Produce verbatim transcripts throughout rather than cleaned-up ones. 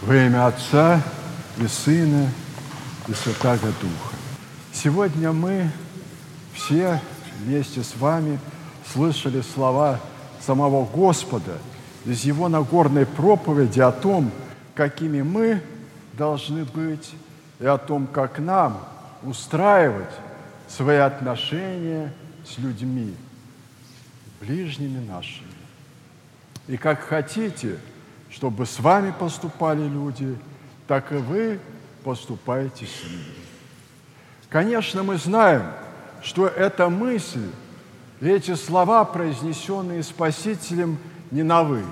Во имя Отца и Сына и Святаго Духа. Сегодня мы все вместе с вами слышали слова самого Господа из Его Нагорной проповеди о том, какими мы должны быть, и о том, как нам устраивать свои отношения с людьми, ближними нашими. И как хотите, чтобы с вами поступали люди, так и вы поступаете с ними. Конечно, мы знаем, что эта мысль и эти слова, произнесенные Спасителем, не новы.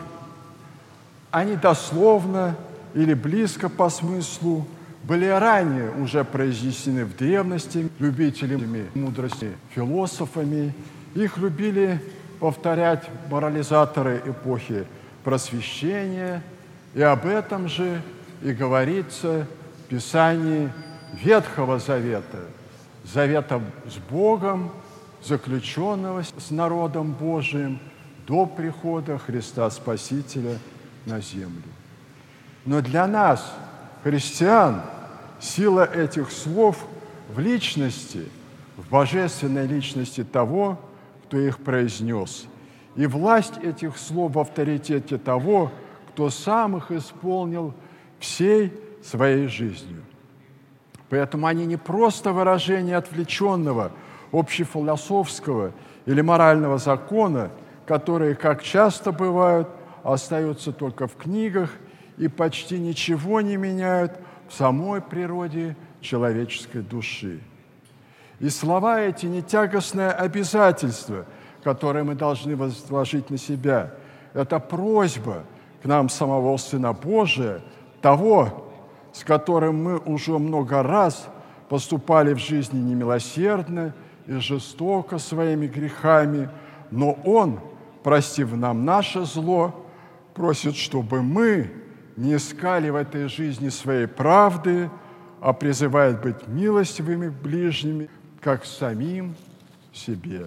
Они дословно или близко по смыслу были ранее уже произнесены в древности любителями мудрости, философами. Их любили повторять морализаторы эпохи Просвещения, и об этом же и говорится в Писании Ветхого Завета, завета с Богом, заключенного с народом Божиим до прихода Христа Спасителя на землю. Но для нас, христиан, сила этих слов в личности, в божественной личности того, кто их произнес, и власть этих слов в авторитете того, кто сам их исполнил всей своей жизнью. Поэтому они не просто выражение отвлеченного, общефилософского или морального закона, которые, как часто бывают, остаются только в книгах и почти ничего не меняют в самой природе человеческой души. И слова эти не тягостное обязательство, которое мы должны возложить на себя. Это просьба к нам самого Сына Божия, того, с которым мы уже много раз поступали в жизни немилосердно и жестоко своими грехами, но Он, простив нам наше зло, просит, чтобы мы не искали в этой жизни своей правды, а призывает быть милостивыми к ближним, как самим себе.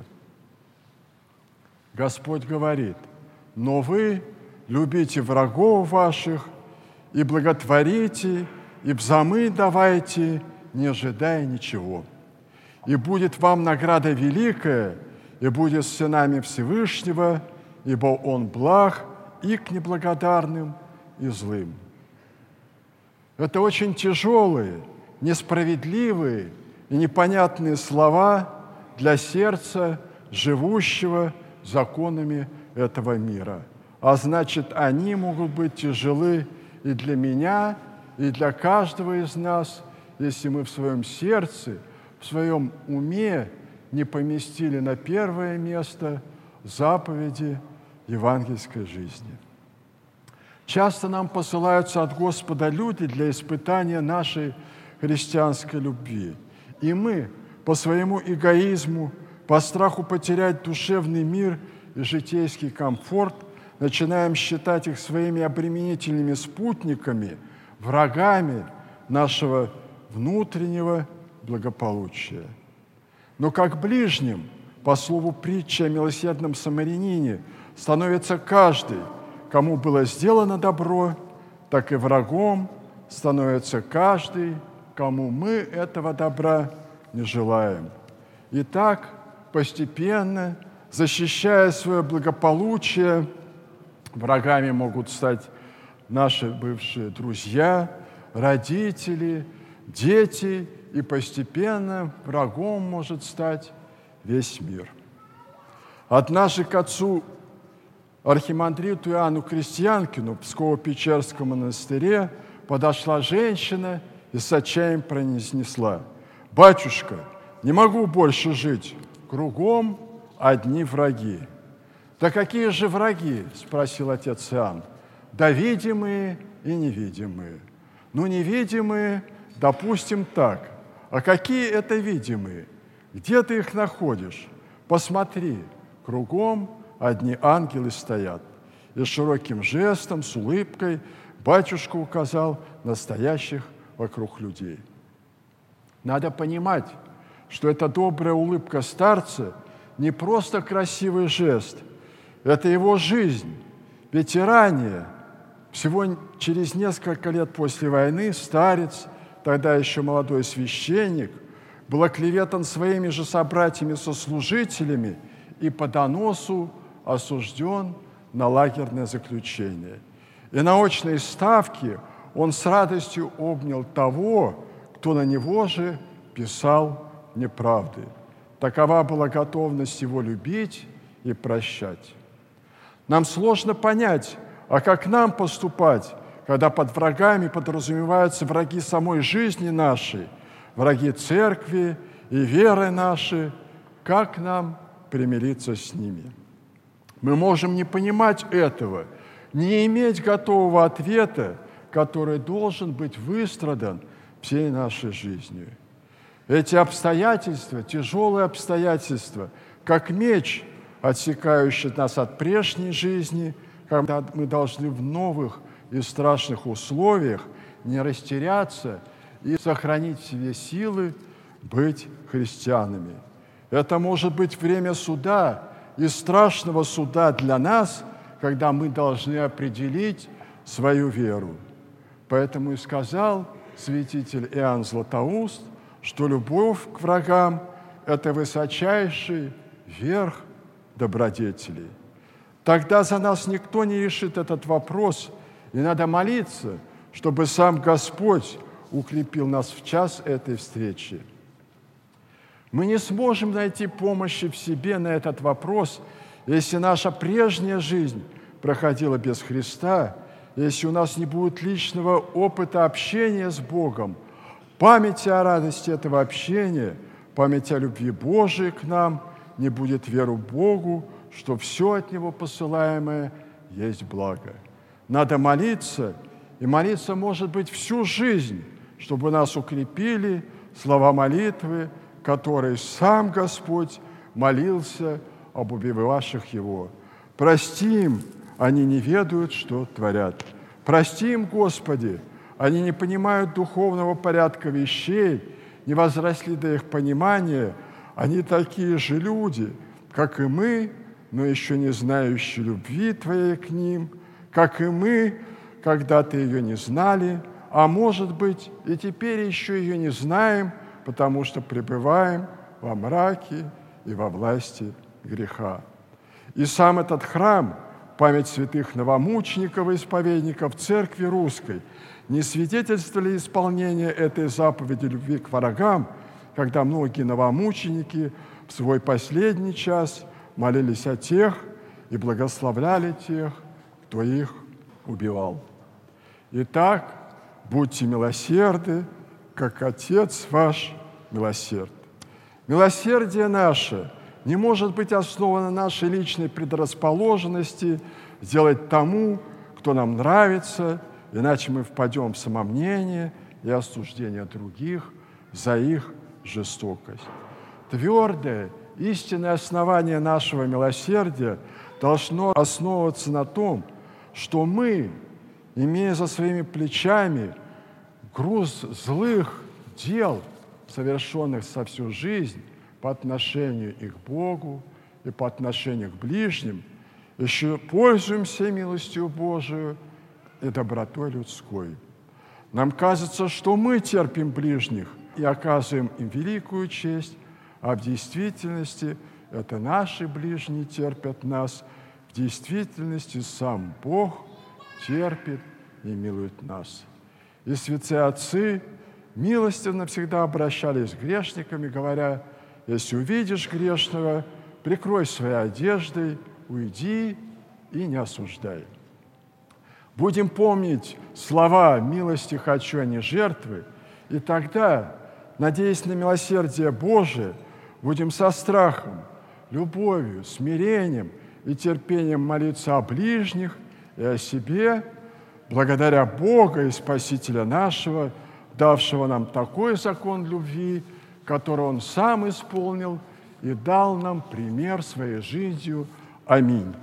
Господь говорит: «Но вы любите врагов ваших, и благотворите, и взамы давайте, не ожидая ничего. И будет вам награда великая, и будет с сынами Всевышнего, ибо Он благ и к неблагодарным, и злым». Это очень тяжелые, несправедливые и непонятные слова для сердца, живущего законами этого мира. А значит, они могут быть тяжелы и для меня, и для каждого из нас, если мы в своем сердце, в своем уме не поместили на первое место заповеди евангельской жизни. Часто нам посылаются от Господа люди для испытания нашей христианской любви. И мы по своему эгоизму, по страху потерять душевный мир и житейский комфорт начинаем считать их своими обременительными спутниками, врагами нашего внутреннего благополучия. Но как ближним, по слову притчи о милосердном самарянине, становится каждый, кому было сделано добро, так и врагом становится каждый, кому мы этого добра не желаем. И так, постепенно, защищая свое благополучие, врагами могут стать наши бывшие друзья, родители, дети, и постепенно врагом может стать весь мир. Однажды к отцу архимандриту Иоанну Крестьянкину в Псково-Печерском монастыре подошла женщина и с отчаянием произнесла: «Батюшка, не могу больше жить, кругом одни враги». «Да какие же враги?» – спросил отец Иоанн. «Да видимые и невидимые». «Ну, невидимые, допустим, так. А какие это видимые? Где ты их находишь? Посмотри, кругом одни ангелы стоят». И широким жестом, с улыбкой батюшка указал на стоящих вокруг людей. Надо понимать, что эта добрая улыбка старца не просто красивый жест, это его жизнь. Ведь и ранее Всего через несколько лет после войны старец, тогда еще молодой священник, был оклеветан своими же собратьями-сослужителями и по доносу осужден на лагерное заключение. И на очной ставке он с радостью обнял того, кто на него же писал неправды. Такова была готовность его любить и прощать. Нам сложно понять, а как нам поступать, когда под врагами подразумеваются враги самой жизни нашей, враги церкви и веры нашей, как нам примириться с ними? Мы можем не понимать этого, не иметь готового ответа, который должен быть выстрадан всей нашей жизнью. Эти обстоятельства, тяжелые обстоятельства, как меч, отсекающий нас от прежней жизни, когда мы должны в новых и страшных условиях не растеряться и сохранить в себе силы быть христианами. Это может быть время суда и страшного суда для нас, когда мы должны определить свою веру. Поэтому и сказал святитель Иоанн Златоуст, что любовь к врагам – это высочайший верх добродетелей. Тогда за нас никто не решит этот вопрос, и надо молиться, чтобы сам Господь укрепил нас в час этой встречи. Мы не сможем найти помощи в себе на этот вопрос, если наша прежняя жизнь проходила без Христа, если у нас не будет личного опыта общения с Богом, памяти о радости этого общения, памяти о любви Божией к нам, не будет веры Богу, что все от Него посылаемое есть благо. Надо молиться, и молиться, может быть, всю жизнь, чтобы нас укрепили слова молитвы, которые сам Господь молился об убивавших Его. Прости им, они не ведают, что творят. Прости им, Господи, они не понимают духовного порядка вещей, не возросли до их понимания, они такие же люди, как и мы, но еще не знающие любви Твоей к ним, как и мы, когда-то ее не знали, а может быть, и теперь еще ее не знаем, потому что пребываем во мраке и во власти греха. И сам этот храм, память святых новомучеников и исповедников Церкви Русской, не свидетельствовали исполнения этой заповеди любви к врагам, когда многие новомученики в свой последний час молились о тех и благословляли тех, кто их убивал. Итак, будьте милосерды, как Отец ваш милосерд. Милосердие наше не может быть основано на нашей личной предрасположенности сделать тому, кто нам нравится, иначе мы впадем в самомнение и осуждение других за их жестокость. Твердое, истинное основание нашего милосердия должно основываться на том, что мы, имея за своими плечами груз злых дел, совершенных со всю жизнь по отношению и к Богу, и по отношению к ближним, еще пользуемся милостью Божию и добротой людской. Нам кажется, что мы терпим ближних и оказываем им великую честь, а в действительности это наши ближние терпят нас, в действительности сам Бог терпит и милует нас. И святые отцы милостивно всегда обращались к грешникам, говоря: «Если увидишь грешного, прикрой своей одеждой, уйди и не осуждай». Будем помнить слова «милости хочу, а не жертвы», и тогда, надеясь на милосердие Божие, будем со страхом, любовью, смирением и терпением молиться о ближних и о себе, благодаря Бога и Спасителя нашего, давшего нам такой закон любви, который Он сам исполнил и дал нам пример своей жизнью. Аминь.